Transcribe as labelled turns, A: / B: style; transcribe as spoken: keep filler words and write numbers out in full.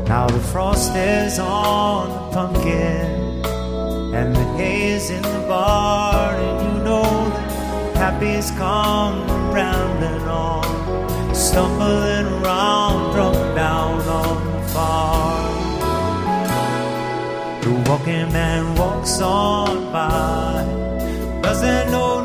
A: Now the frost is on the pumpkin and the haze in the barn, and you know that happy's come round and on, stumbling around, drunk down on the farm. The walking man walks on by, doesn't know